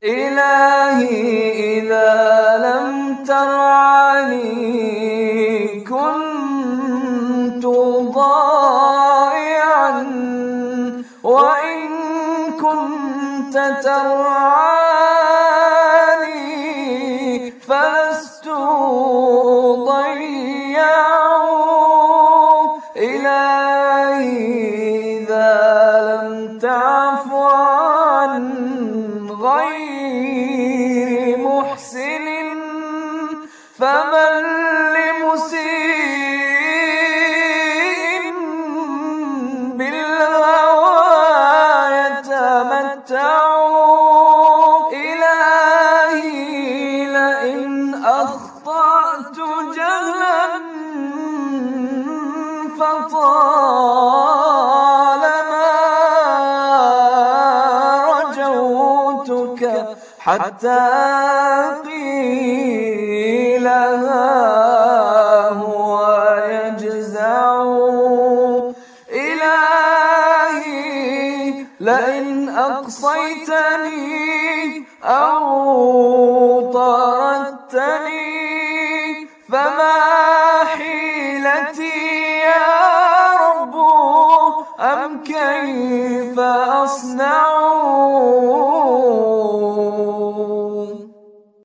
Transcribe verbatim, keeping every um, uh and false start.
إلهي إذا لم ترعني كنت ضائعا، وإن كنت ترعاني فلست ضيعا. إلهي إذا لم تعف عن غير محسن فمن لمسيء بالهوى يتمتع. إلهي لئن أخطأت جهلا فطالما رجوتك حتى قيل ها هو يجزع. إلهي لئن أقصيتني أو